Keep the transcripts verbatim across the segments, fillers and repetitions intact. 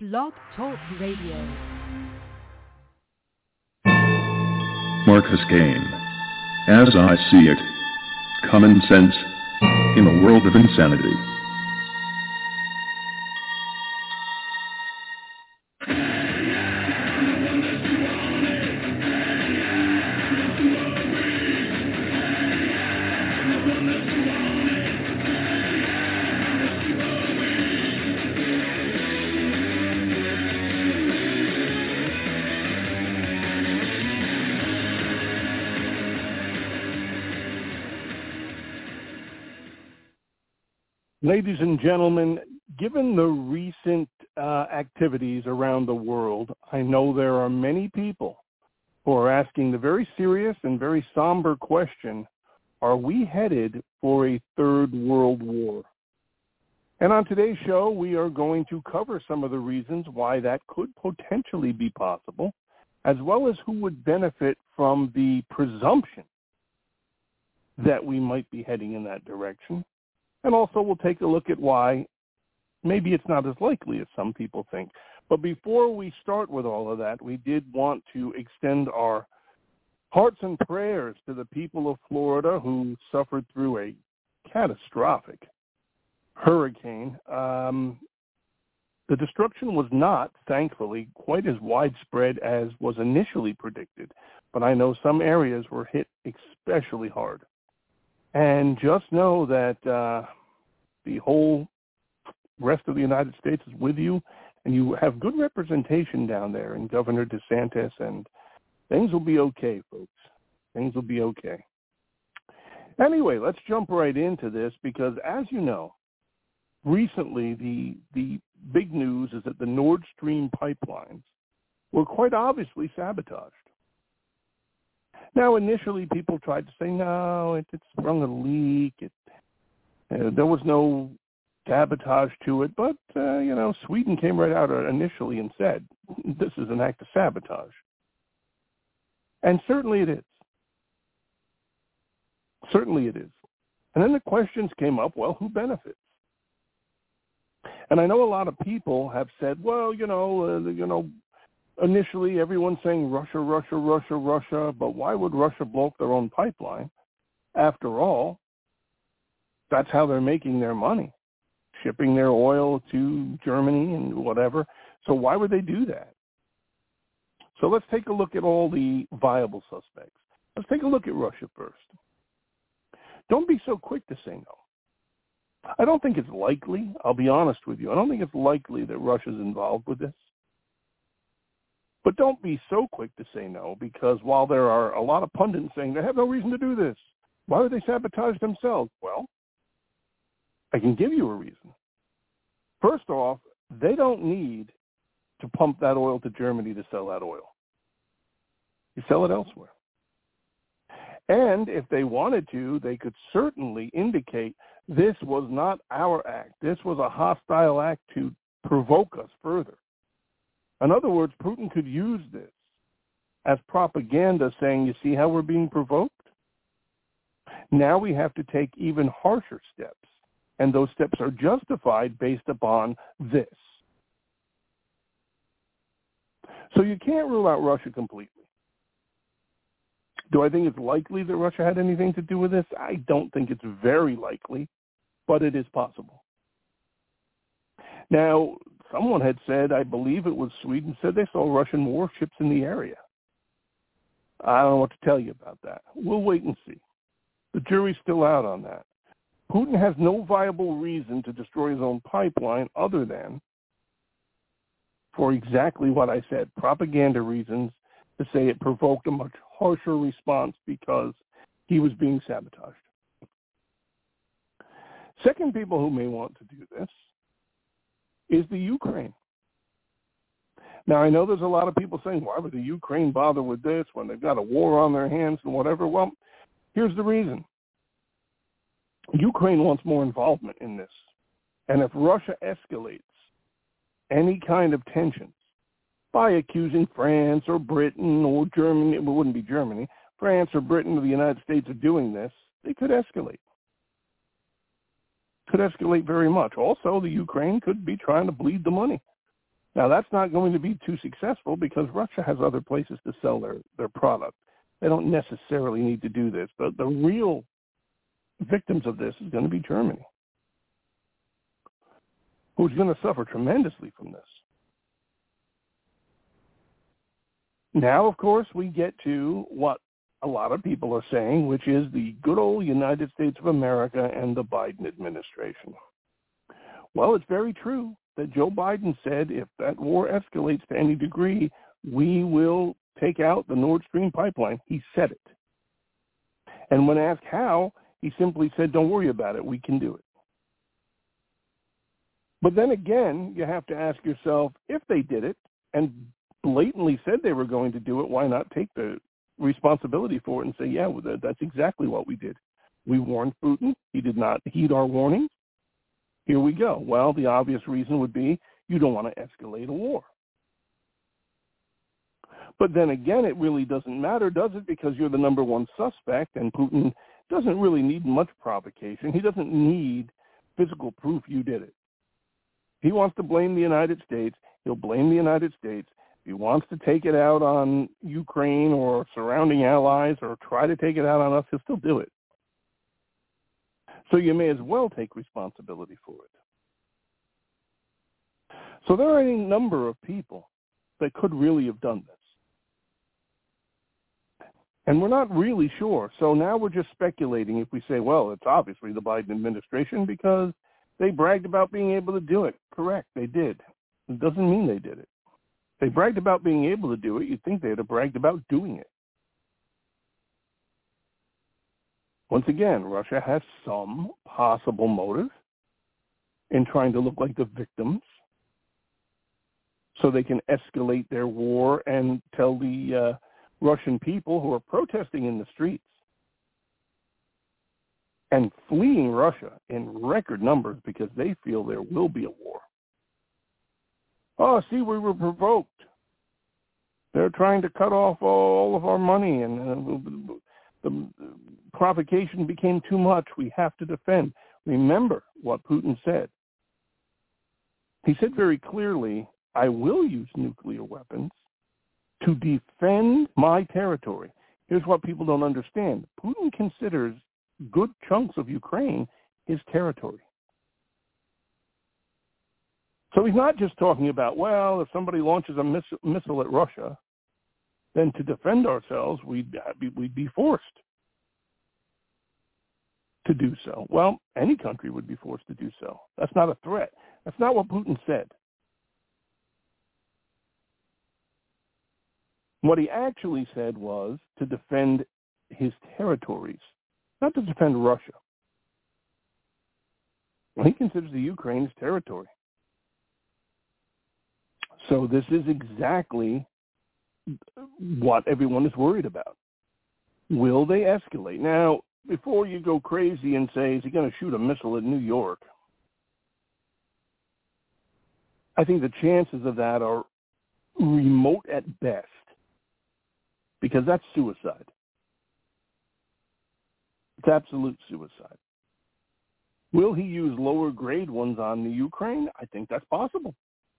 Blog Talk Radio. Marcus Kane. As I see it, common sense in a world of insanity. Ladies and gentlemen, given the recent uh, activities around the world, I know there are many people who are asking the very serious and very somber question, are we headed for a third world war? And on today's show, we are going to cover some of the reasons why that could potentially be possible, as well as who would benefit from the presumption that we might be heading in that direction. And also we'll take a look at why maybe it's not as likely as some people think. But before we start with all of that, we did want to extend our hearts and prayers to the people of Florida who suffered through a catastrophic hurricane. Um, the destruction was not, thankfully, quite as widespread as was initially predicted. But I know some areas were hit especially hard. And just know that uh, the whole rest of the United States is with you, and you have good representation down there in Governor DeSantis, and things will be okay, folks. Things will be okay. Anyway, let's jump right into this because, as you know, recently the the big news is that the Nord Stream pipelines were quite obviously sabotaged. Now, initially, people tried to say, no, it, it sprung a leak. It, uh, there was no sabotage to it. But, uh, you know, Sweden came right out initially and said, this is an act of sabotage. And certainly it is. Certainly it is. And then the questions came up, well, who benefits? And I know a lot of people have said, well, you know, uh, you know, initially, everyone's saying Russia, Russia, Russia, Russia, but why would Russia blow up their own pipeline? After all, that's how they're making their money, shipping their oil to Germany and whatever. So why would they do that? So let's take a look at all the viable suspects. Let's take a look at Russia first. Don't be so quick to say no. I don't think it's likely, I'll be honest with you, I don't think it's likely that Russia's involved with this. But don't be so quick to say no, because while there are a lot of pundits saying they have no reason to do this, why would they sabotage themselves? Well, I can give you a reason. First off, they don't need to pump that oil to Germany to sell that oil. You sell it elsewhere. And if they wanted to, they could certainly indicate this was not our act. This was a hostile act to provoke us further. In other words, Putin could use this as propaganda saying, you see how we're being provoked? Now we have to take even harsher steps, and those steps are justified based upon this. So you can't rule out Russia completely. Do I think it's likely that Russia had anything to do with this? I don't think it's very likely, but it is possible. Now, someone had said, I believe it was Sweden, said they saw Russian warships in the area. I don't know what to tell you about that. We'll wait and see. The jury's still out on that. Putin has no viable reason to destroy his own pipeline other than for exactly what I said, propaganda reasons to say it provoked a much harsher response because he was being sabotaged. Second people who may want to do this is the Ukraine. Now, I know there's a lot of people saying, why would the Ukraine bother with this when they've got a war on their hands and whatever? Well, here's the reason. Ukraine wants more involvement in this. And if Russia escalates any kind of tensions by accusing France or Britain or Germany, it wouldn't be Germany, France or Britain or the United States of doing this, they could escalate. Could escalate very much. Also, the Ukraine could be trying to bleed the money. Now, that's not going to be too successful because Russia has other places to sell their, their product. They don't necessarily need to do this. But the real victims of this is going to be Germany, who's going to suffer tremendously from this. Now, of course, we get to what a lot of people are saying, which is the good old United States of America and the Biden administration. Well, it's very true that Joe Biden said if that war escalates to any degree, we will take out the Nord Stream pipeline. He said it. And when asked how, he simply said, don't worry about it. We can do it. But then again, you have to ask yourself, if they did it and blatantly said they were going to do it, why not take the responsibility for it and say, yeah, well, that's exactly what we did. We warned Putin. He did not heed our warnings. Here we go. Well, the obvious reason would be you don't want to escalate a war. But then again, it really doesn't matter, does it? Because you're the number one suspect, and Putin doesn't really need much provocation. He doesn't need physical proof you did it. He wants to blame the United States. He'll blame the United States. If he wants to take it out on Ukraine or surrounding allies or try to take it out on us, he'll still do it. So you may as well take responsibility for it. So there are any number of people that could really have done this. And we're not really sure. So now we're just speculating if we say, well, it's obviously the Biden administration because they bragged about being able to do it. Correct, they did. It doesn't mean they did it. They bragged about being able to do it. You'd think they'd have bragged about doing it. Once again, Russia has some possible motive in trying to look like the victims so they can escalate their war and tell the uh, Russian people who are protesting in the streets and fleeing Russia in record numbers because they feel there will be a war. Oh, see, we were provoked. They're trying to cut off all of our money, and uh, the provocation became too much. We have to defend. Remember what Putin said. He said very clearly, I will use nuclear weapons to defend my territory. Here's what people don't understand. Putin considers good chunks of Ukraine his territory. So he's not just talking about, well, if somebody launches a miss- missile at Russia, then to defend ourselves, we'd, we'd be forced to do so. Well, any country would be forced to do so. That's not a threat. That's not what Putin said. What he actually said was to defend his territories, not to defend Russia. He considers the Ukraine his territory. So this is exactly what everyone is worried about. Will they escalate? Now, before you go crazy and say, is he going to shoot a missile at New York? I think the chances of that are remote at best, because that's suicide. It's absolute suicide. Will he use lower grade ones on the Ukraine? I think that's possible.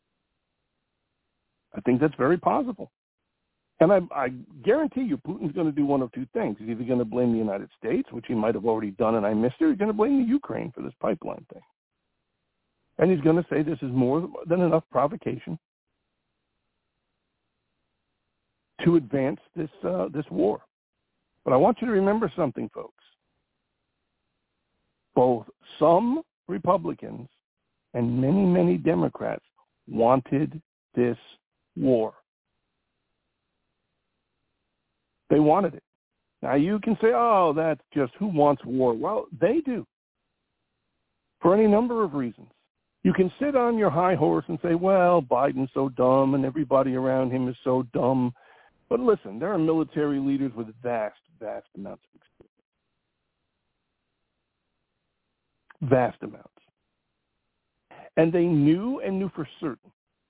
I think that's very possible. And I, I guarantee you Putin's going to do one of two things. He's either going to blame the United States, which he might have already done and I missed it, or he's going to blame the Ukraine for this pipeline thing. And he's going to say this is more than enough provocation to advance this uh, this war. But I want you to remember something, folks. Both some Republicans and many, many Democrats wanted this war. They wanted it. Now, you can say, oh, that's just who wants war? Well, they do, for any number of reasons. You can sit on your high horse and say, well, Biden's so dumb and everybody around him is so dumb. But listen, there are military leaders with vast, vast amounts of experience. Vast amounts. And they knew and knew for certain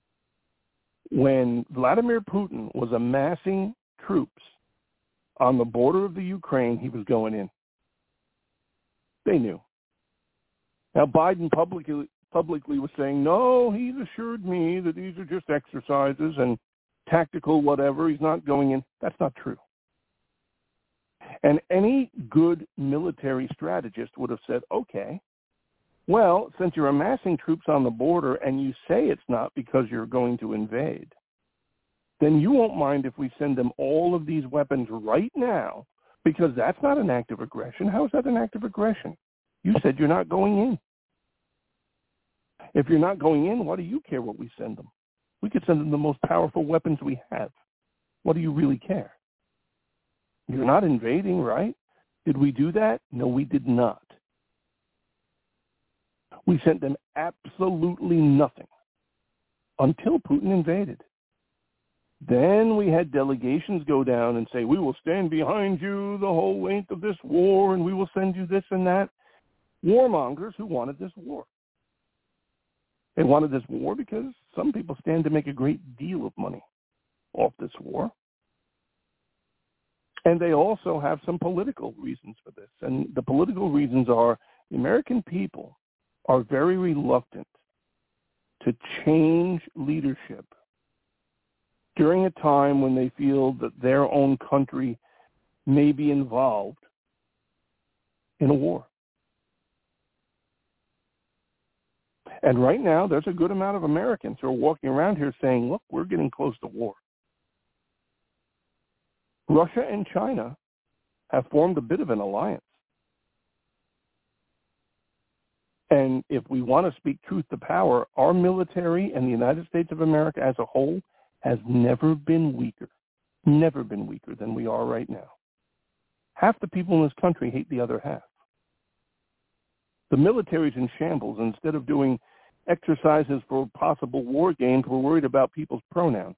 when Vladimir Putin was amassing troops on the border of the Ukraine, he was going in. They knew. Now, Biden publicly publicly was saying, no, he's assured me that these are just exercises and tactical whatever. He's not going in. That's not true. And any good military strategist would have said, okay, well, since you're amassing troops on the border and you say it's not because you're going to invade, then you won't mind if we send them all of these weapons right now, because that's not an act of aggression. How is that an act of aggression? You said you're not going in. If you're not going in, why do you care what we send them? We could send them the most powerful weapons we have. What do you really care? You're not invading, right? Did we do that? No, we did not. We sent them absolutely nothing until Putin invaded. Then we had delegations go down and say, we will stand behind you the whole length of this war, and we will send you this and that. Warmongers who wanted this war. They wanted this war because some people stand to make a great deal of money off this war. And they also have some political reasons for this. And the political reasons are the American people are very reluctant to change leadership during a time when they feel that their own country may be involved in a war. And right now, there's a good amount of Americans who are walking around here saying, look, we're getting close to war. Russia and China have formed a bit of an alliance. And if we want to speak truth to power, our military and the United States of America as a whole has never been weaker, never been weaker than we are right now. Half the people in this country hate the other half. The military's in shambles. Instead of doing exercises for possible war games, we're worried about people's pronouns.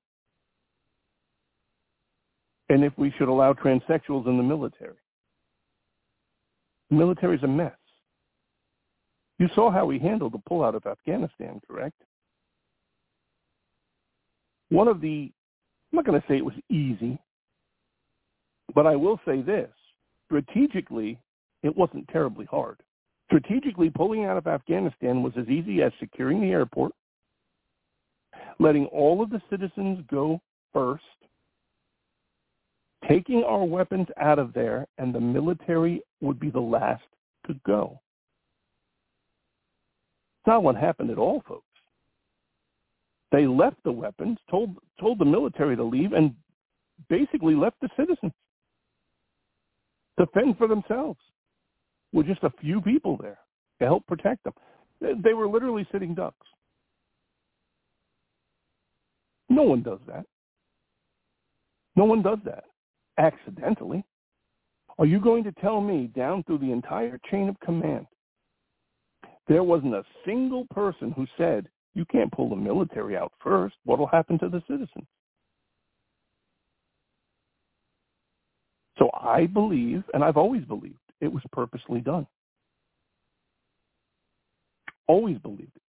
And if we should allow transsexuals in the military. The military's a mess. You saw how we handled the pullout of Afghanistan, correct? One of the, I'm not going to say it was easy, but I will say this. Strategically, it wasn't terribly hard. Strategically, pulling out of Afghanistan was as easy as securing the airport, letting all of the citizens go first, taking our weapons out of there, and the military would be the last to go. It's not what happened at all, folks. They left the weapons, told told the military to leave, and basically left the citizens to fend for themselves with just a few people there to help protect them. They were literally sitting ducks. No one does that. No one does that accidentally. Are you going to tell me down through the entire chain of command there wasn't a single person who said, you can't pull the military out first. What will happen to the citizens? So I believe, and I've always believed, it was purposely done. Always believed it.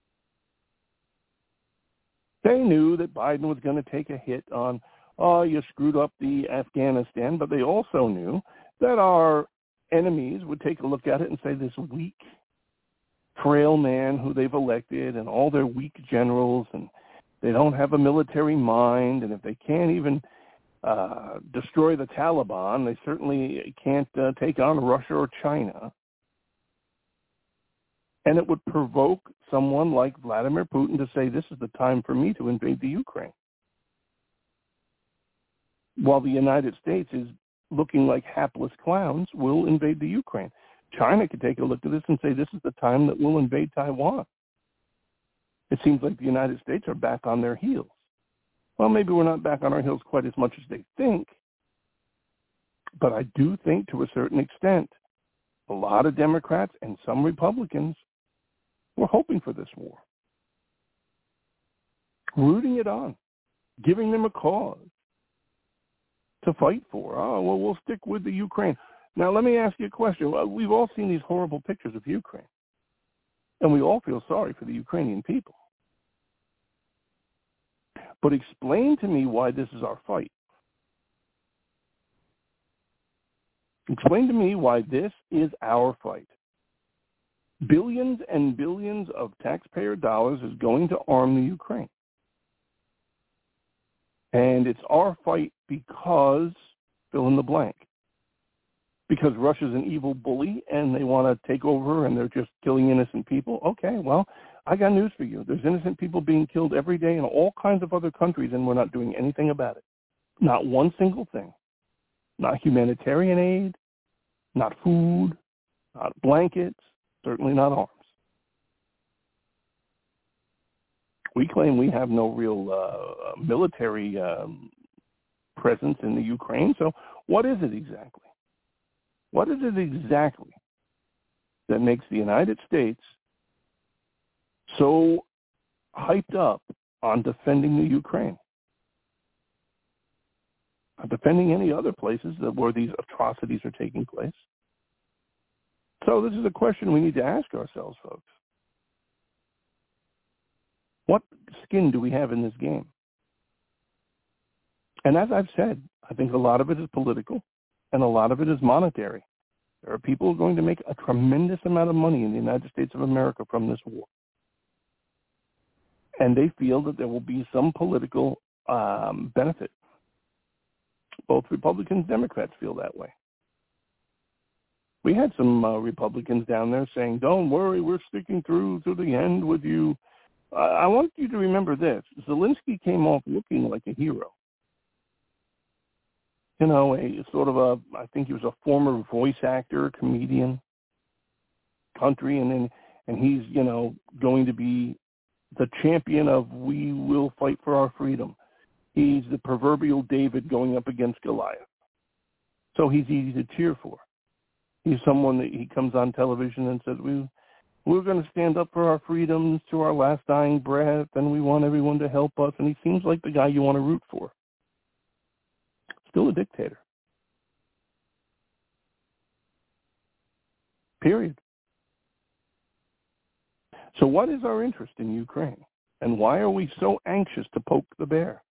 They knew that Biden was going to take a hit on, oh, you screwed up the Afghanistan, but they also knew that our enemies would take a look at it and say, this weak, frail man who they've elected and all their weak generals, and they don't have a military mind, and if they can't even uh, destroy the Taliban, they certainly can't uh, take on Russia or China. And it would provoke someone like Vladimir Putin to say, this is the time for me to invade the Ukraine. While the United States is looking like hapless clowns, will invade the Ukraine. China could take a look at this and say, this is the time that we'll invade Taiwan. It seems like the United States are back on their heels. Well, maybe we're not back on our heels quite as much as they think, but I do think to a certain extent, a lot of Democrats and some Republicans were hoping for this war, rooting it on, giving them a cause to fight for. Oh, well, we'll stick with the Ukraine. Now, let me ask you a question. We've all seen these horrible pictures of Ukraine, and we all feel sorry for the Ukrainian people. But explain to me why this is our fight. Explain to me why this is our fight. Billions and billions of taxpayer dollars is going to arm the Ukraine. And it's our fight because, fill in the blank, because Russia's an evil bully and they want to take over and they're just killing innocent people. Okay, well, I got news for you. There's innocent people being killed every day in all kinds of other countries, and we're not doing anything about it. Not one single thing. Not humanitarian aid, not food, not blankets, certainly not arms. We claim we have no real uh, military um, presence in the Ukraine, so what is it exactly? What is it exactly that makes the United States so hyped up on defending the Ukraine? Not defending any other places that where these atrocities are taking place. So this is a question we need to ask ourselves, folks. What skin do we have in this game? And as I've said, I think a lot of it is political and a lot of it is monetary. There are people who are going to make a tremendous amount of money in the United States of America from this war. And they feel that there will be some political um, benefit. Both Republicans and Democrats feel that way. We had some uh, Republicans down there saying, don't worry, we're sticking through to the end with you. Uh, I want you to remember this. Zelensky came off looking like a hero. You know, a sort of a, I think he was a former voice actor, comedian, country, and then, and he's, you know, going to be the champion of we will fight for our freedom. He's the proverbial David going up against Goliath. So he's easy to cheer for. He's someone that he comes on television and says, we, we're going to stand up for our freedoms to our last dying breath, and we want everyone to help us. And he seems like the guy you want to root for. Still a dictator. Period. So what is our interest in Ukraine? And why are we so anxious to poke the bear?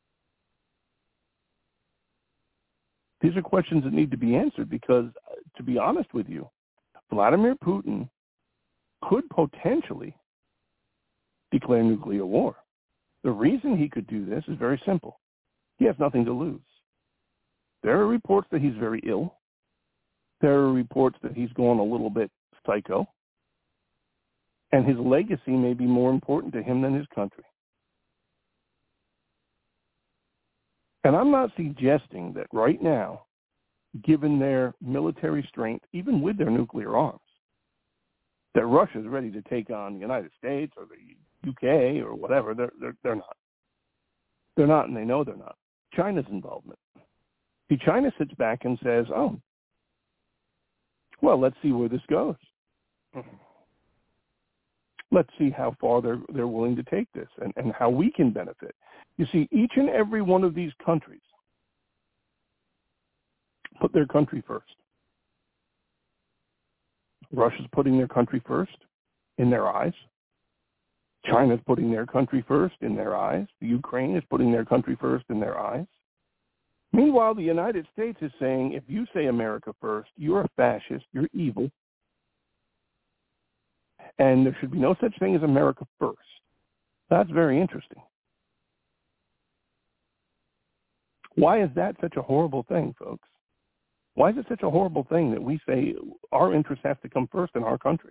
These are questions that need to be answered because, uh, to be honest with you, Vladimir Putin could potentially declare nuclear war. The reason he could do this is very simple. He has nothing to lose. There are reports that he's very ill. There are reports that he's going a little bit psycho. And his legacy may be more important to him than his country. And I'm not suggesting that right now, given their military strength, even with their nuclear arms, that Russia is ready to take on the United States or the U K or whatever. They're, they're, they're not. They're not, and they know they're not. China's involvement. See, China sits back and says, oh, well, let's see where this goes. Let's see how far they're, they're willing to take this and, and how we can benefit. You see, each and every one of these countries put their country first. Russia's putting their country first in their eyes. China's putting their country first in their eyes. The Ukraine is putting their country first in their eyes. Meanwhile, the United States is saying, if you say America first, you're a fascist, you're evil, and there should be no such thing as America first. That's very interesting. Why is that such a horrible thing, folks? Why is it such a horrible thing that we say our interests have to come first in our country?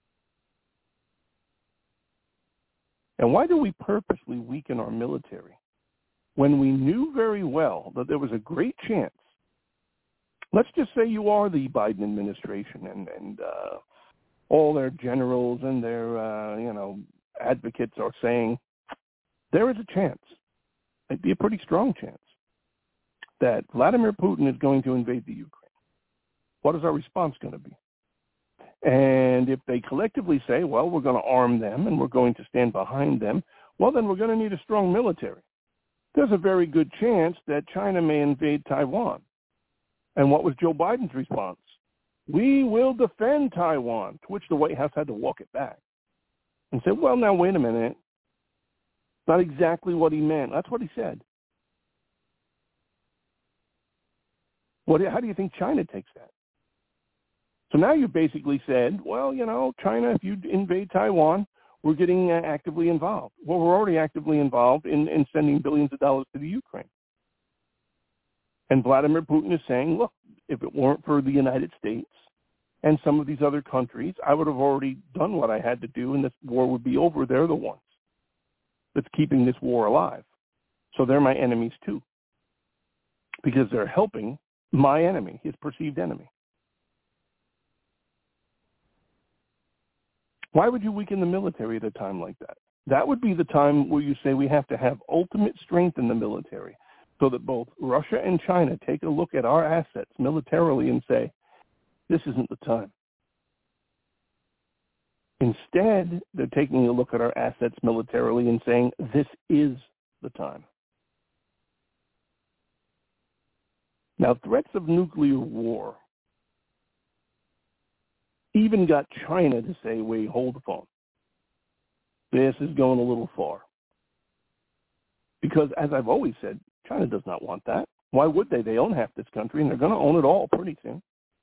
And why do we purposely weaken our military when we knew very well that there was a great chance? Let's just say you are the Biden administration and, and uh, all their generals and their, uh, you know, advocates are saying there is a chance, it'd be a pretty strong chance, that Vladimir Putin is going to invade the Ukraine. What is our response going to be? And if they collectively say, well, we're going to arm them and we're going to stand behind them, well, then we're going to need a strong military. There's a very good chance that China may invade Taiwan. And what was Joe Biden's response? We will defend Taiwan, to which the White House had to walk it back and say, well, now, wait a minute. Not exactly what he meant. That's what he said. What, how do you think China takes that? So now you basically said, well, you know, China, if you invade Taiwan, we're getting uh, actively involved. Well, we're already actively involved in, in sending billions of dollars to the Ukraine. And Vladimir Putin is saying, look, if it weren't for the United States and some of these other countries, I would have already done what I had to do, and this war would be over. They're the ones that's keeping this war alive. So they're my enemies too, because they're helping my enemy, his perceived enemy. Why would you weaken the military at a time like that? That would be the time where you say we have to have ultimate strength in the military so that both Russia and China take a look at our assets militarily and say, this isn't the time. Instead, they're taking a look at our assets militarily and saying, this is the time. Now, threats of nuclear war even got China to say, wait, hold the phone. This is going a little far. Because, as I've always said, China does not want that. Why would they? They own half this country, and they're going to own it all pretty soon.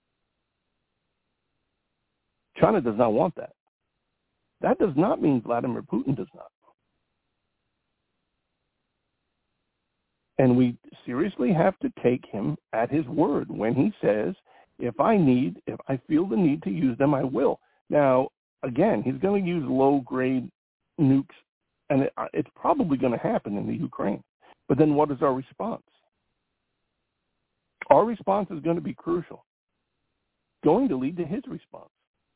China does not want that. That does not mean Vladimir Putin does not. And we seriously have to take him at his word when he says, if I need, if I feel the need to use them, I will. Now, again, he's going to use low-grade nukes, and it, it's probably going to happen in the Ukraine. But then what is our response? Our response is going to be crucial, going to lead to his response.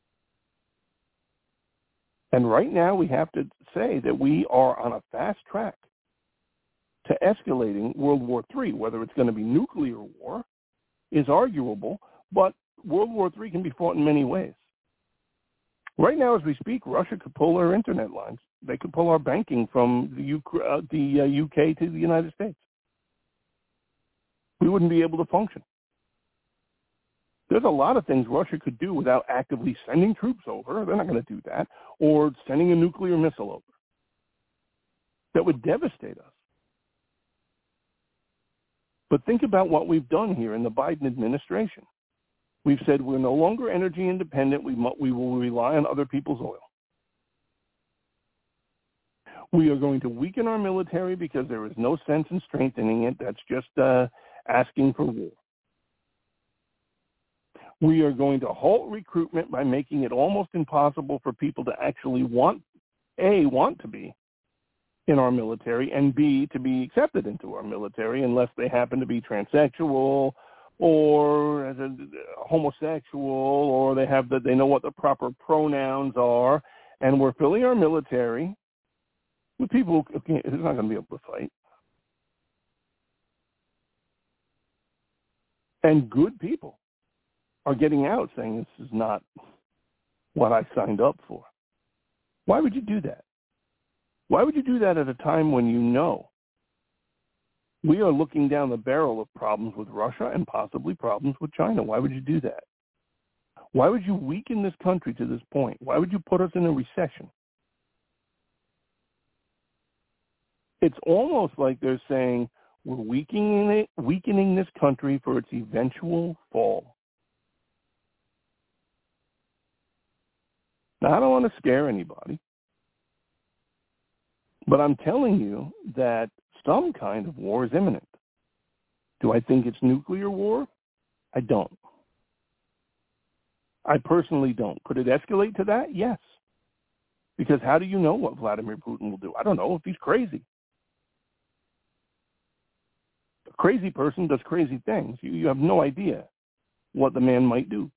And right now we have to say that we are on a fast track to escalating World War Three. Whether it's going to be nuclear war is arguable, but World War Three can be fought in many ways. Right now, as we speak, Russia could pull our internet lines. They could pull our banking from the, U- uh, the uh, U K to the United States. We wouldn't be able to function. There's a lot of things Russia could do without actively sending troops over. They're not going to do that. Or sending a nuclear missile over. That would devastate us. But think about what we've done here in the Biden administration. We've said we're no longer energy independent. We, mu- we will rely on other people's oil. We are going to weaken our military because there is no sense in strengthening it. That's just uh, asking for war. We are going to halt recruitment by making it almost impossible for people to actually want, A, want to be in our military, and B, to be accepted into our military unless they happen to be transsexual or as a homosexual, or they have the, they know what the proper pronouns are. And we're filling our military with people who can't, who's not going to be able to fight. And good people are getting out saying this is not what I signed up for. Why would you do that? Why would you do that at a time when you know we are looking down the barrel of problems with Russia and possibly problems with China? Why would you do that? Why would you weaken this country to this point? Why would you put us in a recession? It's almost like they're saying we're weakening it, weakening this country for its eventual fall. Now, I don't want to scare anybody, but I'm telling you that some kind of war is imminent. Do I think it's nuclear war? I don't. I personally don't. Could it escalate to that? Yes. Because how do you know what Vladimir Putin will do? I don't know if he's crazy. A crazy person does crazy things. You, you have no idea what the man might do.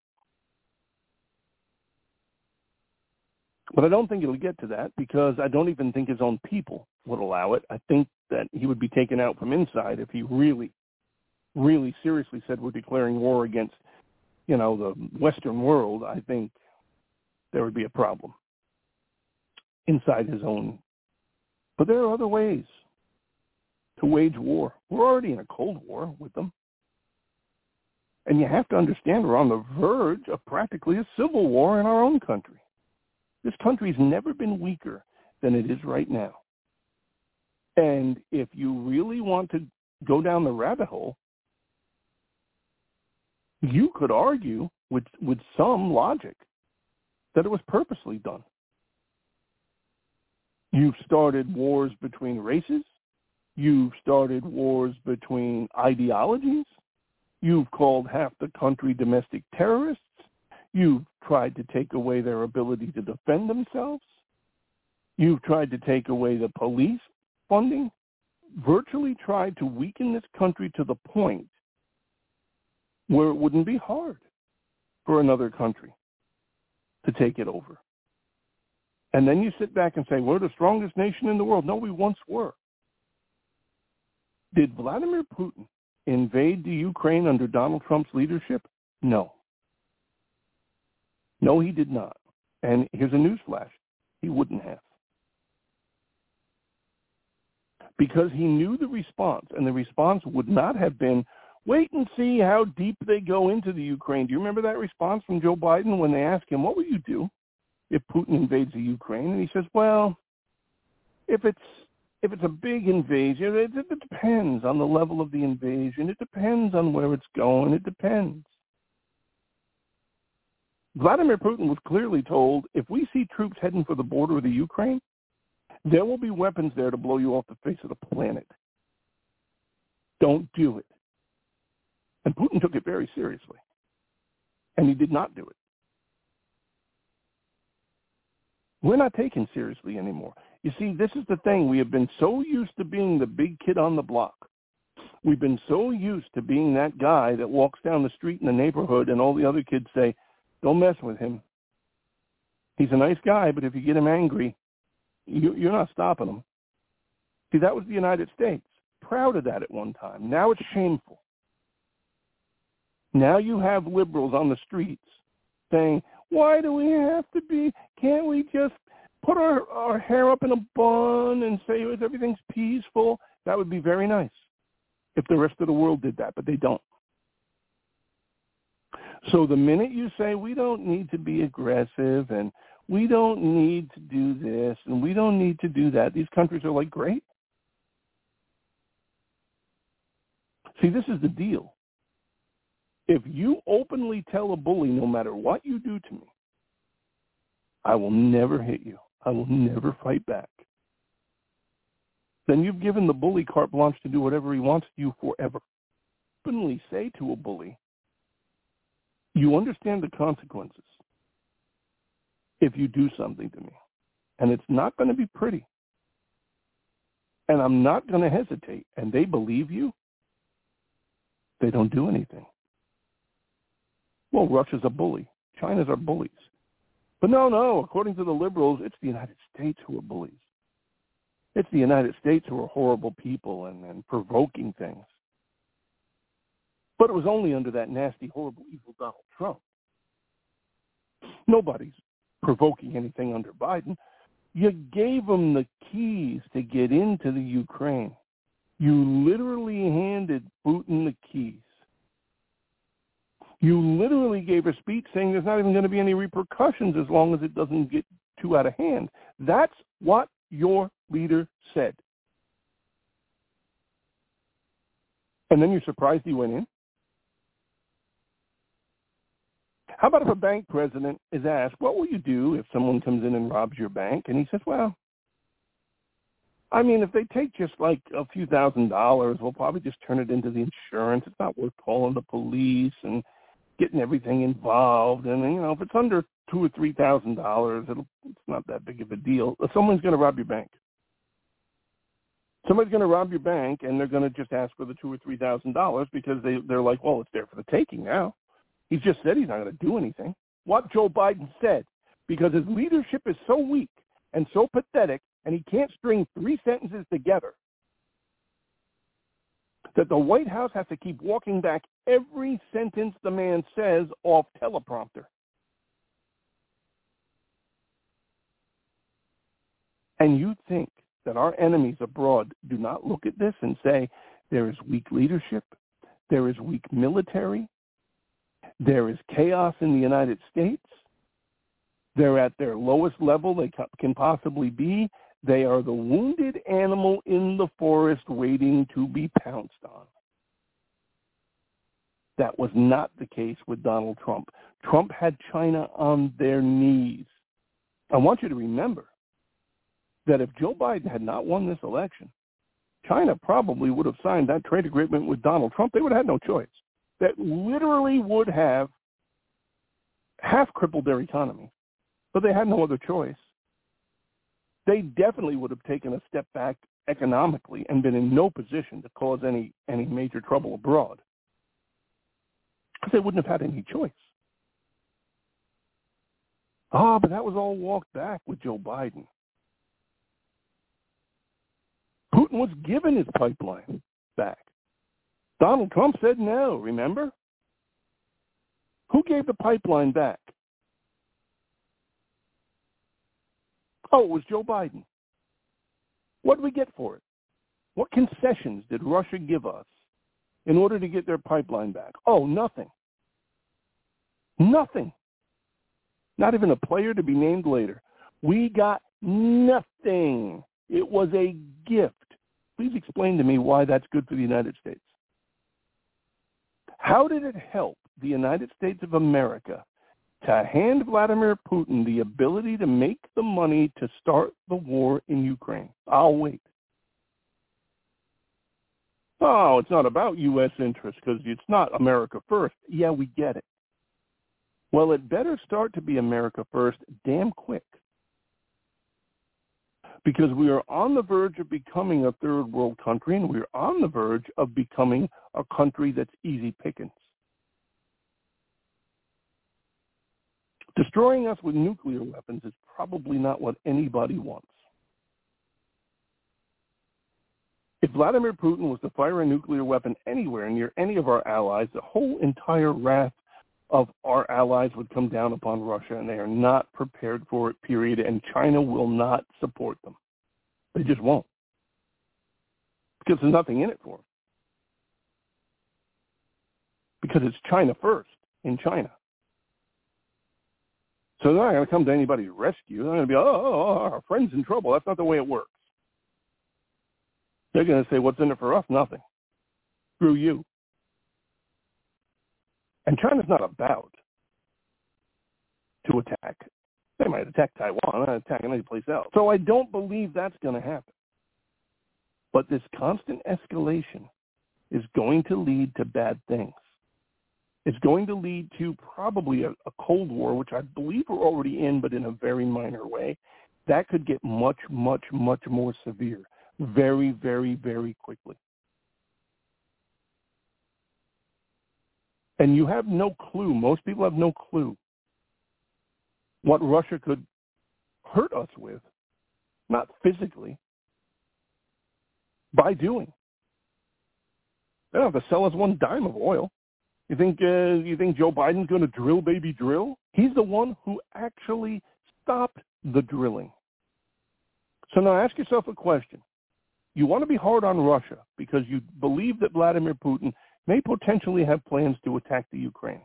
But I don't think it'll get to that because I don't even think his own people would allow it. I think that he would be taken out from inside if he really, really seriously said we're declaring war against, you know, the Western world. I think there would be a problem inside his own. But there are other ways to wage war. We're already in a Cold War with them. And you have to understand we're on the verge of practically a civil war in our own country. This country's never been weaker than it is right now. And if you really want to go down the rabbit hole, You could argue with, with some logic that it was purposely done. You've started wars between races. You've started wars between ideologies. You've called half the country domestic terrorists. You've tried to take away their ability to defend themselves. You've tried to take away the police funding. Virtually tried to weaken this country to the point where it wouldn't be hard for another country to take it over. And then you sit back and say, we're the strongest nation in the world. No, we once were. Did Vladimir Putin invade the Ukraine under Donald Trump's leadership? No. No, he did not. And here's a newsflash. He wouldn't have. Because he knew the response, and the response would not have been, wait and see how deep they go into the Ukraine. Do you remember that response from Joe Biden when they asked him, what will you do if Putin invades the Ukraine? And he says, well, if it's if it's a big invasion, it, it depends on the level of the invasion. It depends on where it's going. It depends. Vladimir Putin was clearly told, if we see troops heading for the border of the Ukraine, there will be weapons there to blow you off the face of the planet. Don't do it. And Putin took it very seriously. And he did not do it. We're not taken seriously anymore. You see, this is the thing. We have been so used to being the big kid on the block. We've been so used to being that guy that walks down the street in the neighborhood and all the other kids say, don't mess with him. He's a nice guy, but if you get him angry, you, you're not stopping him. See, that was the United States. Proud of that at one time. Now it's shameful. Now you have liberals on the streets saying, why do we have to be, can't we just put our, our hair up in a bun and say everything's peaceful? That would be very nice if the rest of the world did that, but they don't. So the minute you say we don't need to be aggressive and we don't need to do this and we don't need to do that, these countries are like, great. See, this is the deal. If you openly tell a bully, no matter what you do to me, I will never hit you. I will never fight back. Then you've given the bully carte blanche to do whatever he wants to you forever. Openly say to a bully, you understand the consequences if you do something to me. And it's not going to be pretty. And I'm not going to hesitate. And they believe you. They don't do anything. Well, Russia's a bully. China's are bullies. But no, no, according to the liberals, it's the United States who are bullies. It's the United States who are horrible people and, and provoking things. But it was only under that nasty, horrible, evil Donald Trump. Nobody's provoking anything under Biden. You gave them the keys to get into the Ukraine. You literally handed Putin the keys. You literally gave a speech saying there's not even going to be any repercussions as long as it doesn't get too out of hand. That's what your leader said. And then you're surprised he went in? How about if a bank president is asked, what will you do if someone comes in and robs your bank? And he says, well, I mean, if they take just like a few thousand dollars, we'll probably just turn it into the insurance. It's not worth calling the police and getting everything involved. And, you know, if it's under two or three thousand dollars, it'll it's not that big of a deal. Someone's going to rob your bank. Somebody's going to rob your bank, and they're going to just ask for the two or three thousand dollars because they they're like, well, it's there for the taking now. He's just said he's not going to do anything. What Joe Biden said, because his leadership is so weak and so pathetic, and he can't string three sentences together, that the White House has to keep walking back every sentence the man says off teleprompter. And you think that our enemies abroad do not look at this and say, there is weak leadership, there is weak military, there is chaos in the United States, they're at their lowest level they can possibly be, they are the wounded animal in the forest waiting to be pounced on. That was not the case with Donald Trump. Trump had China on their knees. I want you to remember that if Joe Biden had not won this election, China probably would have signed that trade agreement with Donald Trump. They would have had no choice. That literally would have half crippled their economy, but they had no other choice. They definitely would have taken a step back economically and been in no position to cause any, any major trouble abroad, because they wouldn't have had any choice. Ah, but that was all walked back with Joe Biden. Putin was given his pipeline back. Donald Trump said no, remember? Who gave the pipeline back? Oh, it was Joe Biden. What did we get for it? What concessions did Russia give us in order to get their pipeline back? Oh, nothing. Nothing. Not even a player to be named later. We got nothing. It was a gift. Please explain to me why that's good for the United States. How did it help the United States of America to hand Vladimir Putin the ability to make the money to start the war in Ukraine? I'll wait. Oh, it's not about U S interests because it's not America first. Yeah, we get it. Well, it better start to be America first damn quick, because we are on the verge of becoming a third world country, and we are on the verge of becoming a country that's easy pickings. Destroying us with nuclear weapons is probably not what anybody wants. If Vladimir Putin was to fire a nuclear weapon anywhere near any of our allies, the whole entire wrath of our allies would come down upon Russia, and they are not prepared for it, period, and China will not support them. They just won't, because there's nothing in it for them. Because it's China first in China. So they're not going to come to anybody's rescue. They're going to be, oh, oh, oh, our friend's in trouble. That's not the way it works. They're going to say, what's in it for us? Nothing. Screw you. And China's not about to attack. They might attack Taiwan, not attack any place else. So I don't believe that's going to happen. But this constant escalation is going to lead to bad things. It's going to lead to probably a, a Cold War, which I believe we're already in, but in a very minor way. That could get much, much, much more severe very, very, very quickly. And you have no clue, most people have no clue what Russia could hurt us with, not physically, by doing. They don't have to sell us one dime of oil. You think uh, you think Joe Biden's going to drill, baby, drill? He's the one who actually stopped the drilling. So now ask yourself a question. You want to be hard on Russia because you believe that Vladimir Putin may potentially have plans to attack the Ukraine.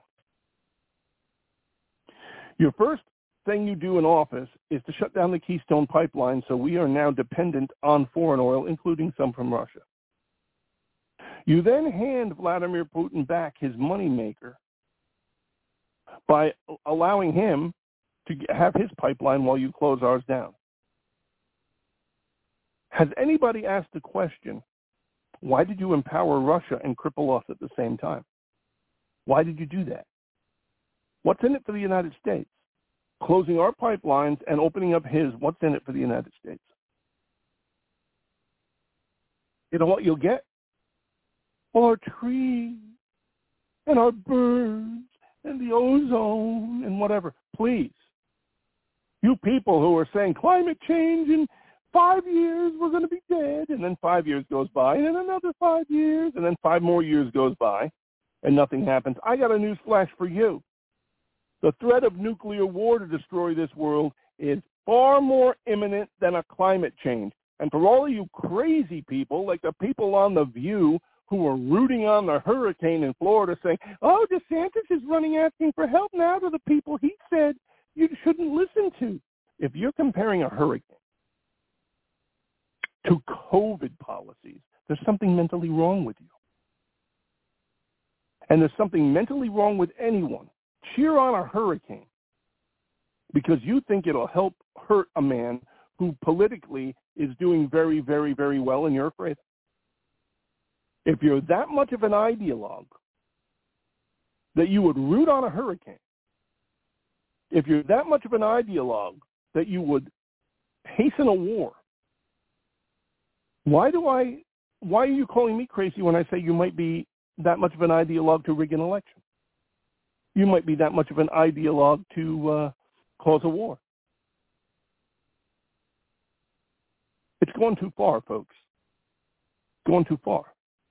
Your first thing you do in office is to shut down the Keystone Pipeline, so we are now dependent on foreign oil, including some from Russia. You then hand Vladimir Putin back his moneymaker by allowing him to have his pipeline while you close ours down. Has anybody asked the question, why did you empower Russia and cripple us at the same time? Why did you do that? What's in it for the United States? Closing our pipelines and opening up his, what's in it for the United States? You know what you'll get? Our trees and our birds and the ozone and whatever. Please, you people who are saying climate change in five years we're going to be dead, and then five years goes by, and then another five years, and then five more years goes by, and nothing happens. I got a news flash for you. The threat of nuclear war to destroy this world is far more imminent than a climate change. And for all of you crazy people, like the people on The View who are rooting on the hurricane in Florida saying, oh, DeSantis is running asking for help now to the people he said you shouldn't listen to. If you're comparing a hurricane to COVID policies, there's something mentally wrong with you. and there's something mentally wrong with anyone, cheer on a hurricane because you think it'll help hurt a man who politically is doing very, very, very well, and you're afraid. If you're that much of an ideologue that you would root on a hurricane, if you're that much of an ideologue that you would hasten a war, why do I, why are you calling me crazy when I say you might be that much of an ideologue to rig an election? You might be that much of an ideologue to uh, cause a war. It's going too far, folks. Going too far.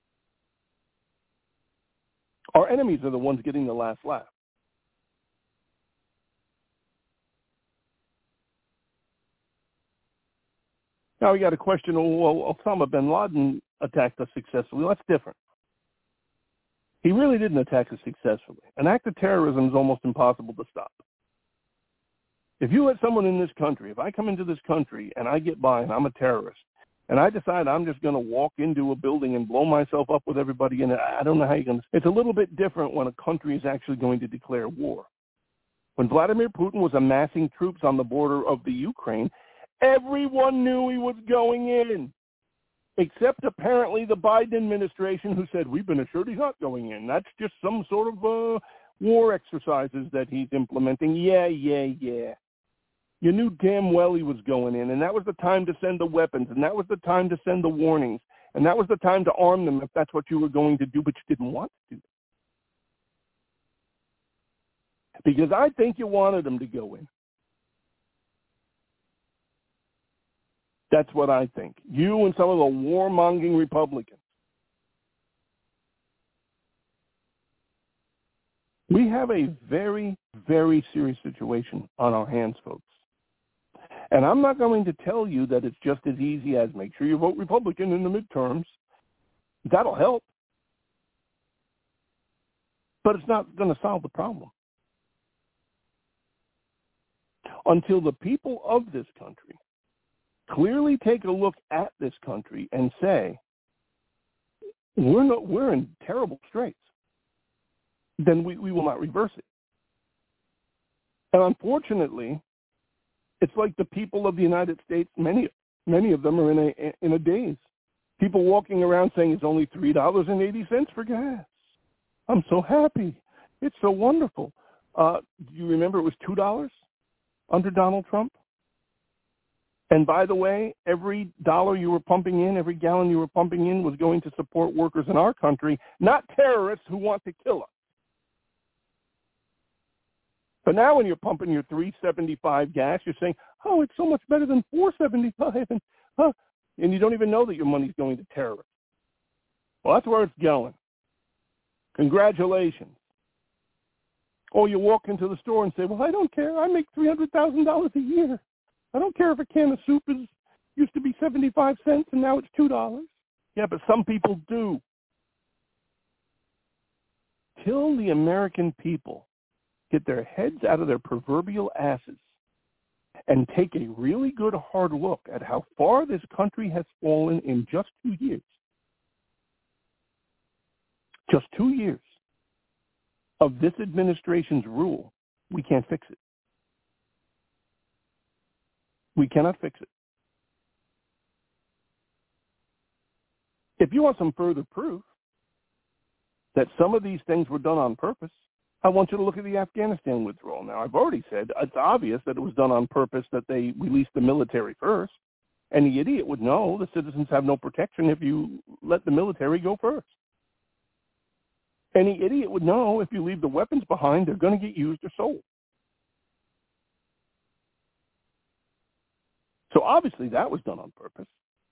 Our enemies are the ones getting the last laugh. Now we got a question, well, Osama bin Laden attacked us successfully. That's different. He really didn't attack us successfully. An act of terrorism is almost impossible to stop. If you let someone in this country, if I come into this country and I get by and I'm a terrorist, and I decide I'm just going to walk into a building and blow myself up with everybody in it, I don't know how you're going to. It's a little bit different when a country is actually going to declare war. When Vladimir Putin was amassing troops on the border of the Ukraine, everyone knew he was going in, except apparently the Biden administration, who said, we've been assured he's not going in. That's just some sort of uh, war exercises that he's implementing. Yeah, yeah, yeah. You knew damn well he was going in, and that was the time to send the weapons, and that was the time to send the warnings, and that was the time to arm them if that's what you were going to do, but you didn't want to do. Because I think you wanted them to go in. That's what I think. You and some of the warmongering Republicans. We have a very, very serious situation on our hands, folks. And I'm not going to tell you that it's just as easy as make sure you vote Republican in the midterms. That'll help. But it's not going to solve the problem. Until the people of this country clearly take a look at this country and say, we're not, we're in terrible straits, then we, we will not reverse it. And unfortunately, it's like the people of the United States, many many of them are in a in a daze. People walking around saying it's only three dollars and eighty cents for gas. I'm so happy. It's so wonderful. Uh, do you remember it was two dollars under Donald Trump? And by the way, every dollar you were pumping in, every gallon you were pumping in was going to support workers in our country, not terrorists who want to kill us. But now when you're pumping your three seventy-five gas, you're saying, oh, it's so much better than four seventy-five, and, huh, and you don't even know that your money's going to terrorists. Well, that's where it's going. Congratulations. Or you walk into the store and say, well, I don't care. I make three hundred thousand dollars a year. I don't care if a can of soup is used to be seventy-five cents and now it's two dollars. Yeah, but some people do. Till the American people get their heads out of their proverbial asses and take a really good hard look at how far this country has fallen in just two years. Just two years of this administration's rule, we can't fix it. We cannot fix it. If you want some further proof that some of these things were done on purpose, I want you to look at the Afghanistan withdrawal. Now, I've already said it's obvious that it was done on purpose, that they released the military first. Any idiot would know the citizens have no protection if you let the military go first. Any idiot would know if you leave the weapons behind, they're going to get used or sold. So obviously that was done on purpose.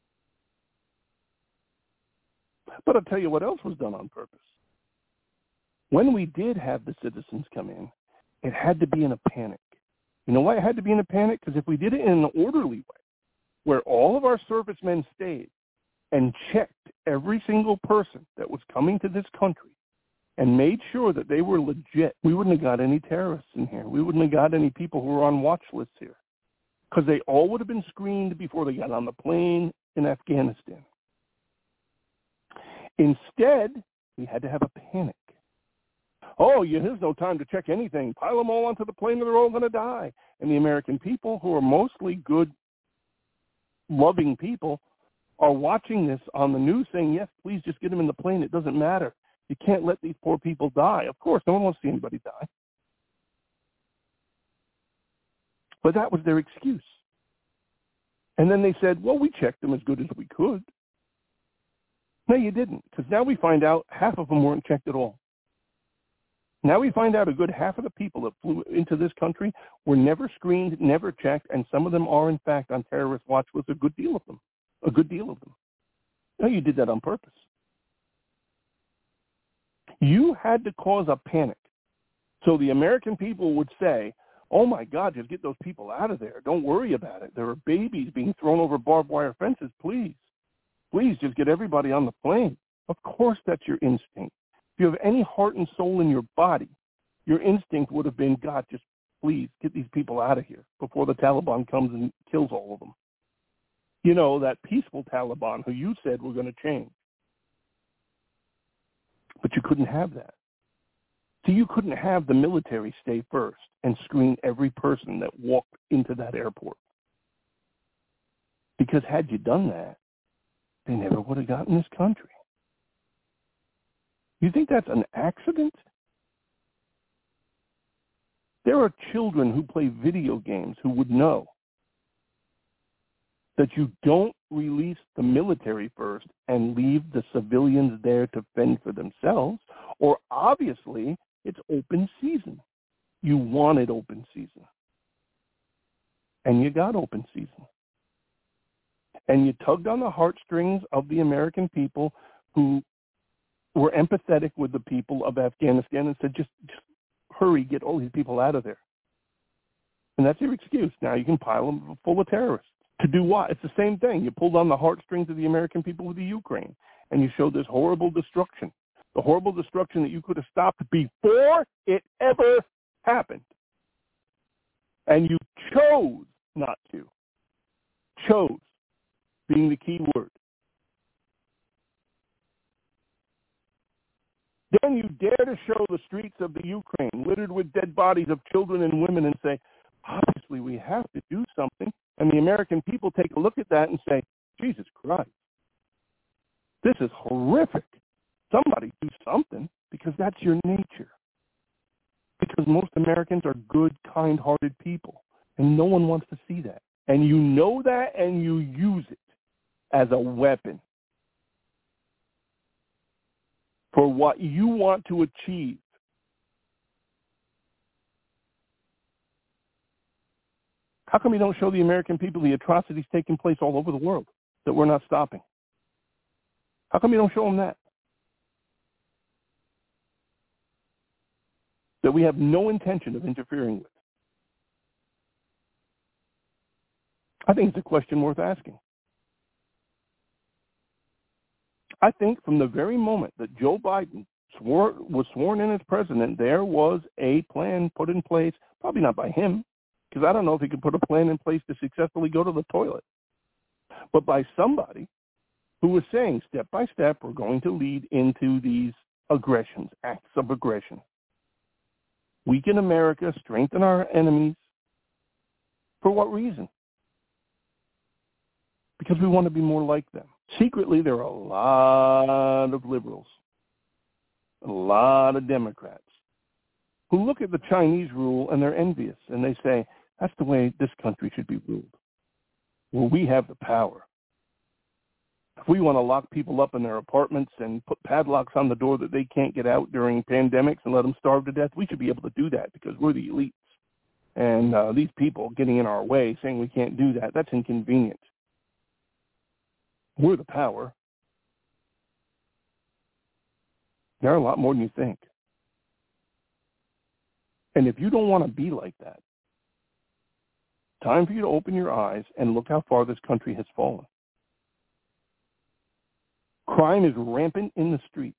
But I'll tell you what else was done on purpose. When we did have the citizens come in, it had to be in a panic. You know why it had to be in a panic? Because if we did it in an orderly way, where all of our servicemen stayed and checked every single person that was coming to this country and made sure that they were legit, we wouldn't have got any terrorists in here. We wouldn't have got any people who were on watch lists here, because they all would have been screened before they got on the plane in Afghanistan. Instead, we had to have a panic. oh, yeah, there's no time to check anything. Pile them all onto the plane or they're all going to die. And the American people, who are mostly good, loving people, are watching this on the news saying, yes, please just get them in the plane. It doesn't matter. You can't let these poor people die. Of course, no one wants to see anybody die. But that was their excuse. And then they said, well, we checked them as good as we could. No, you didn't, because now we find out half of them weren't checked at all. Now we find out a good half of the people that flew into this country were never screened, never checked, and some of them are, in fact, on terrorist watch with a good deal of them. A good deal of them. No, you did that on purpose. You had to cause a panic so the American people would say, oh, my God, just get those people out of there. Don't worry about it. There are babies being thrown over barbed wire fences. Please, please just get everybody on the plane. Of course that's your instinct. If you have any heart and soul in your body, your instinct would have been, God, just please get these people out of here before the Taliban comes and kills all of them. You know, that peaceful Taliban who you said were going to change. But you couldn't have that. So you couldn't have the military stay first and screen every person that walked into that airport. Because had you done that, they never would have gotten this country. You think that's an accident? There are children who play video games who would know that you don't release the military first and leave the civilians there to fend for themselves, or obviously it's open season. You wanted open season. And you got open season. And you tugged on the heartstrings of the American people who were empathetic with the people of Afghanistan and said, just, just hurry, get all these people out of there. And that's your excuse. Now you can pile them full of terrorists. To do what? It's the same thing. You pulled on the heartstrings of the American people with the Ukraine, and you showed this horrible destruction, the horrible destruction that you could have stopped before it ever happened. And you chose not to. Chose being the key word. Then you dare to show the streets of the Ukraine littered with dead bodies of children and women and say, obviously we have to do something. And the American people take a look at that and say, Jesus Christ, this is horrific. Somebody do something, because that's your nature. Because most Americans are good, kind-hearted people, and no one wants to see that. And you know that, and you use it as a weapon for what you want to achieve. How come you don't show the American people the atrocities taking place all over the world that we're not stopping? How come you don't show them that? That we have no intention of interfering with? I think it's a question worth asking. I think from the very moment that Joe Biden swore, was sworn in as president, there was a plan put in place, probably not by him, because I don't know if he could put a plan in place to successfully go to the toilet, but by somebody who was saying step by step, we're going to lead into these aggressions, acts of aggression. Weaken America, strengthen our enemies. For what reason? Because we want to be more like them. Secretly, there are a lot of liberals, a lot of Democrats, who look at the Chinese rule and they're envious, and they say, that's the way this country should be ruled. Well, we have the power. If we want to lock people up in their apartments and put padlocks on the door that they can't get out during pandemics and let them starve to death, we should be able to do that because we're the elites. And uh, these people getting in our way saying we can't do that, that's inconvenient. We're the power. There are a lot more than you think. And if you don't want to be like that, time for you to open your eyes and look how far this country has fallen. Crime is rampant in the streets.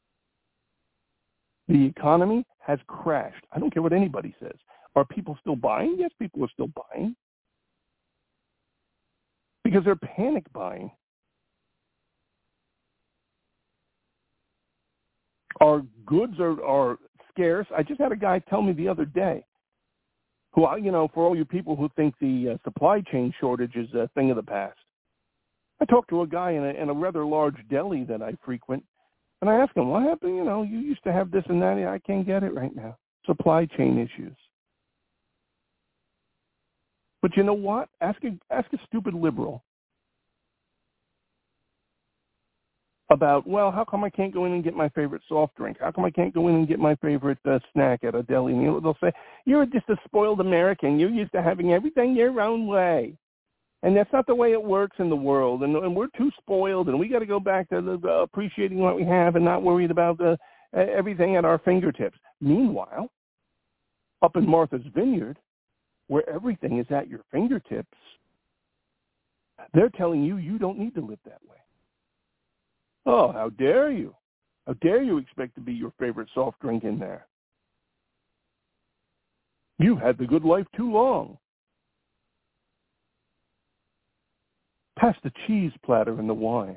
The economy has crashed. I don't care what anybody says. Are people still buying? Yes, people are still buying. Because they're panic buying. Our goods are, are scarce. I just had a guy tell me the other day, who, I, you know, for all you people who think the uh, supply chain shortage is a thing of the past. I talked to a guy in a, in a rather large deli that I frequent, and I asked him, what happened? You know, you used to have this and that. I can't get it right now. Supply chain issues. But you know what? Ask a, ask a stupid liberal about, well, how come I can't go in and get my favorite soft drink? How come I can't go in and get my favorite uh, snack at a deli? And you know what they'll say? You're just a spoiled American. You're used to having everything your own way. And that's not the way it works in the world. And, and we're too spoiled, and we got to go back to the, uh, appreciating what we have and not worried about the, uh, everything at our fingertips. Meanwhile, up in Martha's Vineyard, where everything is at your fingertips, they're telling you you don't need to live that way. Oh, how dare you? How dare you expect to be your favorite soft drink in there? You've had the good life too long. Pass the cheese platter and the wine.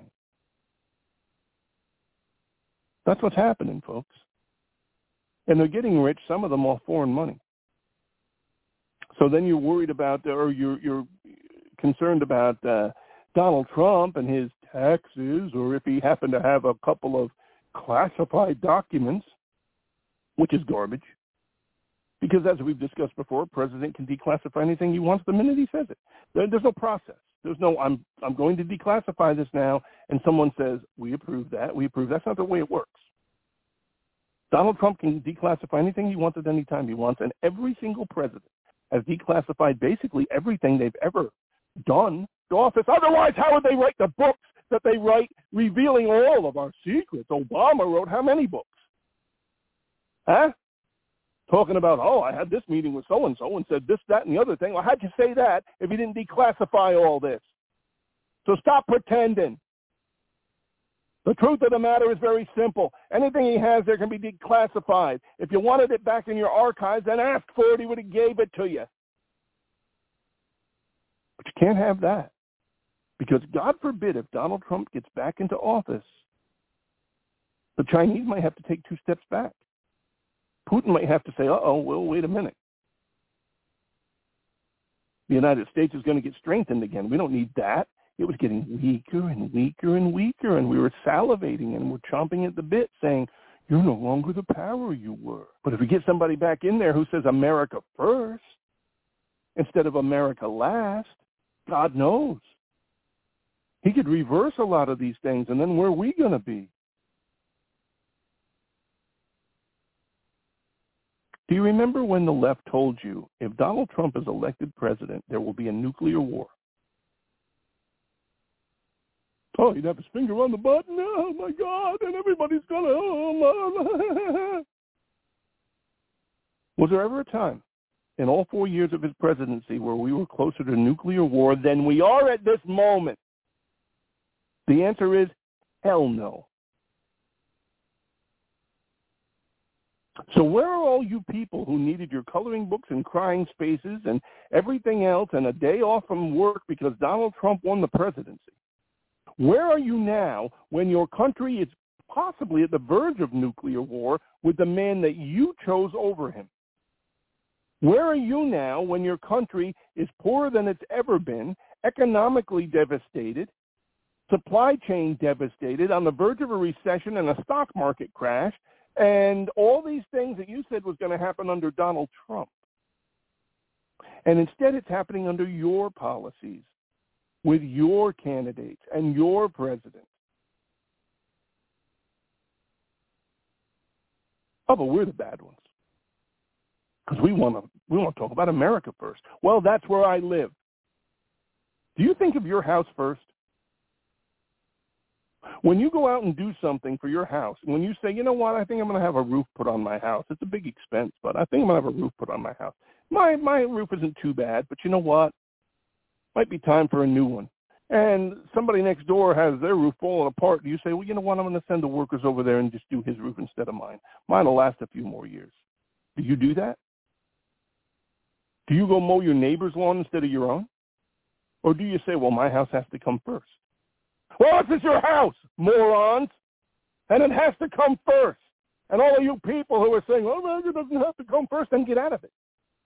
That's what's happening, folks. And they're getting rich, some of them off foreign money. So then you're worried about, or you're, you're concerned about uh, Donald Trump and his taxes, or if he happened to have a couple of classified documents, which is garbage. Because as we've discussed before, a president can declassify anything he wants the minute he says it. There, there's no process. There's no, I'm I'm going to declassify this now, and someone says, we approve that, we approve. That's not the way it works. Donald Trump can declassify anything he wants at any time he wants, and every single president has declassified basically everything they've ever done to office. Otherwise, how would they write the books that they write revealing all of our secrets? Obama wrote how many books? Huh? Talking about, oh, I had this meeting with so-and-so and said this, that, and the other thing. Well, how'd you say that if you didn't declassify all this? So stop pretending. The truth of the matter is very simple. Anything he has there can be declassified. If you wanted it back in your archives, then ask for it. He would have gave it to you. But you can't have that. Because God forbid if Donald Trump gets back into office, the Chinese might have to take two steps back. Putin might have to say, uh-oh, well, wait a minute. The United States is going to get strengthened again. We don't need that. It was getting weaker and weaker and weaker, and we were salivating and we're chomping at the bit saying, you're no longer the power you were. But if we get somebody back in there who says America first instead of America last, God knows. He could reverse a lot of these things, and then where are we going to be? Do you remember when the left told you, if Donald Trump is elected president, there will be a nuclear war? Oh, he'd have his finger on the button. Oh, my God, and everybody's going to, oh, my. Was there ever a time in all four years of his presidency where we were closer to nuclear war than we are at this moment? The answer is hell no. So where are all you people who needed your coloring books and crying spaces and everything else and a day off from work because Donald Trump won the presidency? Where are you now when your country is possibly at the verge of nuclear war with the man that you chose over him? Where are you now when your country is poorer than it's ever been, economically devastated, supply chain devastated, on the verge of a recession and a stock market crash, and all these things that you said was going to happen under Donald Trump? And instead it's happening under your policies, with your candidates and your president. Oh, but we're the bad ones. Because we want to we want to talk about America first. Well, that's where I live. Do you think of your house first? When you go out and do something for your house, when you say, you know what, I think I'm going to have a roof put on my house. It's a big expense, but I think I'm going to have a roof put on my house. My my roof isn't too bad, but you know what? Might be time for a new one. And somebody next door has their roof falling apart. Do you say, well, you know what, I'm going to send the workers over there and just do his roof instead of mine. Mine will last a few more years. Do you do that? Do you go mow your neighbor's lawn instead of your own? Or do you say, well, my house has to come first? Well, this is your house, morons, and it has to come first. And all of you people who are saying, oh, America doesn't have to come first, then get out of it.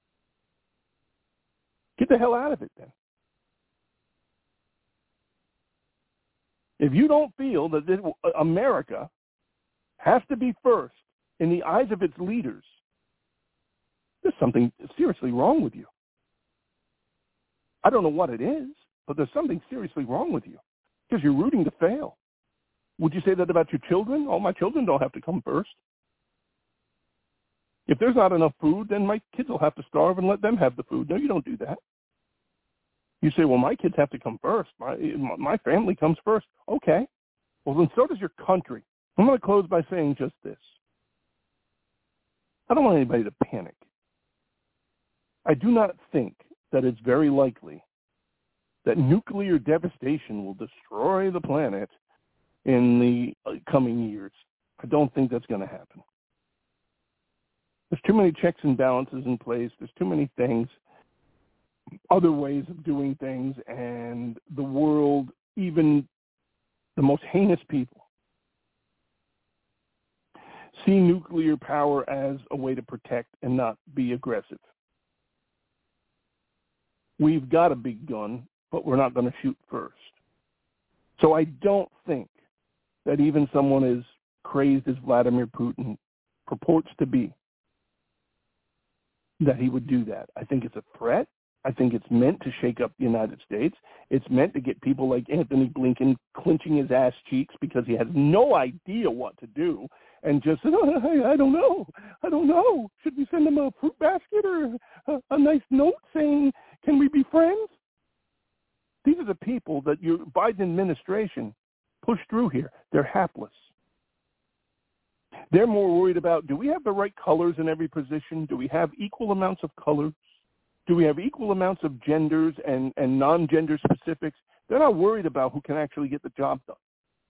Get the hell out of it then. If you don't feel that this, America has to be first in the eyes of its leaders, there's something seriously wrong with you. I don't know what it is, but there's something seriously wrong with you because you're rooting to fail. Would you say that about your children? Oh, my children don't have to come first. If there's not enough food, then my kids will have to starve and let them have the food. No, you don't do that. You say, well, my kids have to come first. My, my family comes first. Okay. Well, then so does your country. I'm going to close by saying just this. I don't want anybody to panic. I do not think that it's very likely that nuclear devastation will destroy the planet in the coming years. I don't think that's going to happen. There's too many checks and balances in place. There's too many things, other ways of doing things, and the world, even the most heinous people, see nuclear power as a way to protect and not be aggressive. We've got a big gun, but we're not going to shoot first. So I don't think that even someone as crazed as Vladimir Putin purports to be, that he would do that. I think it's a threat. I think it's meant to shake up the United States. It's meant to get people like Anthony Blinken clenching his ass cheeks because he has no idea what to do and just said, oh, I don't know. I don't know. Should we send him a fruit basket or a, a nice note saying, can we be friends? These are the people that your Biden administration pushed through here. They're hapless. They're more worried about, do we have the right colors in every position? Do we have equal amounts of colors? Do we have equal amounts of genders and, and non-gender specifics? They're not worried about who can actually get the job done.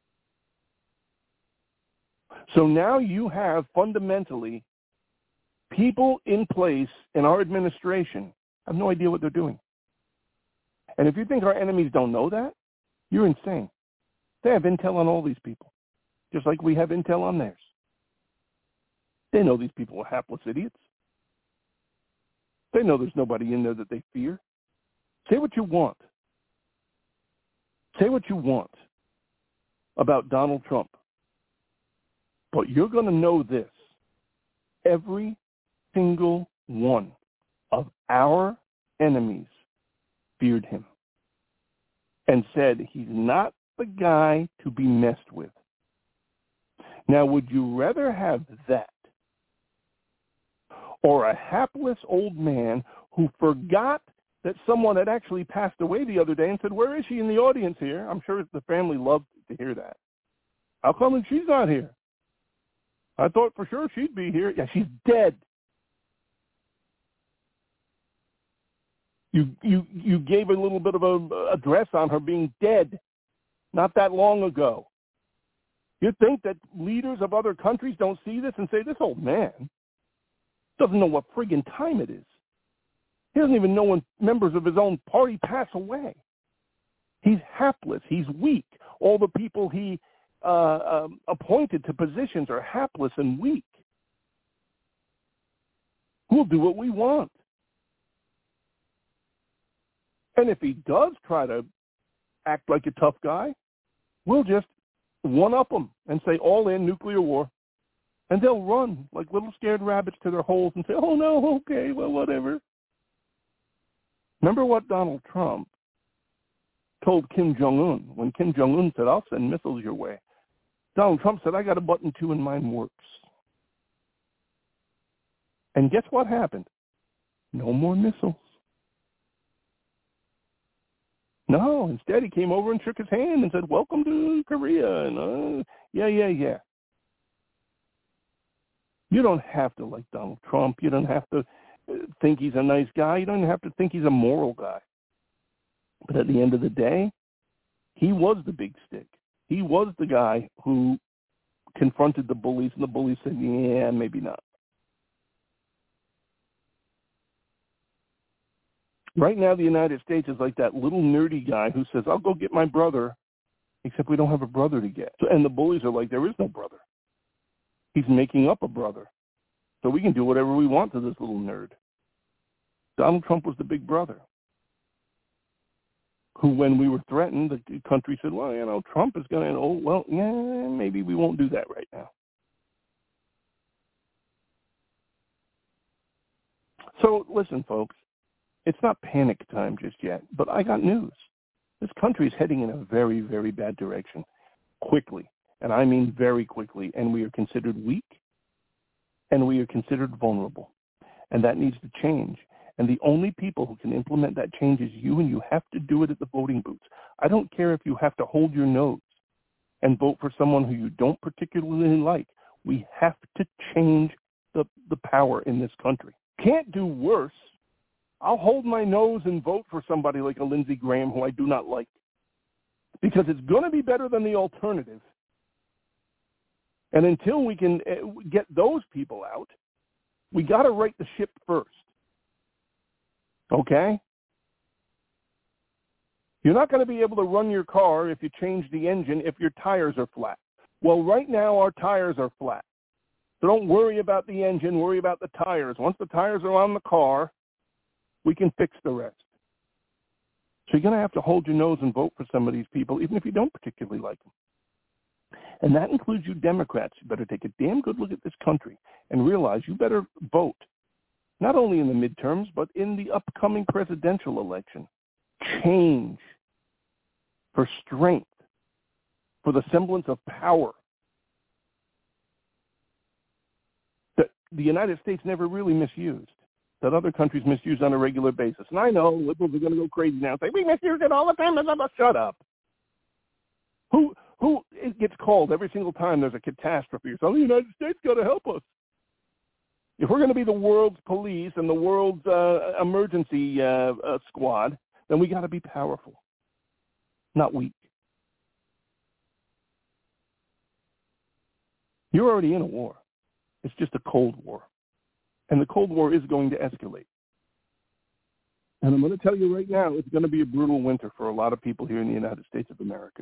So now you have fundamentally people in place in our administration have no idea what they're doing. And if you think our enemies don't know that, you're insane. They have intel on all these people, just like we have intel on theirs. They know these people are hapless idiots. They know there's nobody in there that they fear. Say what you want. Say what you want about Donald Trump. But you're going to know this. Every single one of our enemies feared him and said he's not the guy to be messed with. Now, would you rather have that or a hapless old man who forgot that someone had actually passed away the other day and said, where is she in the audience here? I'm sure the family loved to hear that. How come she's not here? I thought for sure she'd be here. Yeah, she's dead. You you you gave a little bit of a address on her being dead not that long ago. You think that leaders of other countries don't see this and say, this old man doesn't know what friggin' time it is. He doesn't even know when members of his own party pass away. He's hapless. He's weak. All the people he uh, um, appointed to positions are hapless and weak. We'll do what we want. And if he does try to act like a tough guy, we'll just one-up him and say, all in, nuclear war. And they'll run like little scared rabbits to their holes and say, oh, no, okay, well, whatever. Remember what Donald Trump told Kim Jong-un when Kim Jong-un said, I'll send missiles your way. Donald Trump said, I got a button too and mine works. And guess what happened? No more missiles. No, instead he came over and shook his hand and said, welcome to Korea. And uh, yeah, yeah, yeah. You don't have to like Donald Trump. You don't have to think he's a nice guy. You don't have to think he's a moral guy. But at the end of the day, he was the big stick. He was the guy who confronted the bullies, and the bullies said, yeah, maybe not. Right now, the United States is like that little nerdy guy who says, I'll go get my brother, except we don't have a brother to get. So, and the bullies are like, there is no brother. He's making up a brother. So we can do whatever we want to this little nerd. Donald Trump was the big brother who, when we were threatened, the country said, well, you know, Trump is going to, oh, well, yeah, maybe we won't do that right now. So listen, folks, it's not panic time just yet, but I got news. This country is heading in a very, very bad direction quickly, and I mean very quickly, and we are considered weak, and we are considered vulnerable, and that needs to change. And the only people who can implement that change is you, and you have to do it at the voting booths. I don't care if you have to hold your nose and vote for someone who you don't particularly like. We have to change the, the power in this country. Can't do worse. I'll hold my nose and vote for somebody like a Lindsey Graham who I do not like, because it's going to be better than the alternative. And until we can get those people out, we got to right the ship first. Okay? You're not going to be able to run your car if you change the engine if your tires are flat. Well, right now our tires are flat. So don't worry about the engine, worry about the tires. Once the tires are on the car, we can fix the rest. So you're going to have to hold your nose and vote for some of these people, even if you don't particularly like them. And that includes you Democrats. You better take a damn good look at this country and realize you better vote, not only in the midterms, but in the upcoming presidential election. Change for strength, for the semblance of power that the United States never really misused, that other countries misuse on a regular basis. And I know liberals are going to go crazy now and say, we misuse it all the time. Shut up. Who who it gets called every single time there's a catastrophe or something? The United States got to help us. If we're going to be the world's police and the world's uh, emergency uh, uh, squad, then we got to be powerful, not weak. You're already in a war. It's just a Cold War. And the Cold War is going to escalate. And I'm going to tell you right now, it's going to be a brutal winter for a lot of people here in the United States of America.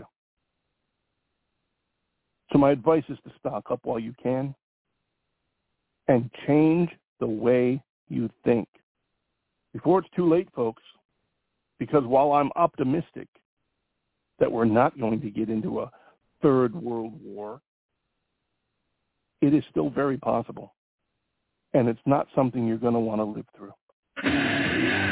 So my advice is to stock up while you can and change the way you think before it's too late, folks. Because while I'm optimistic that we're not going to get into a third world war, it is still very possible. And it's not something you're going to want to live through.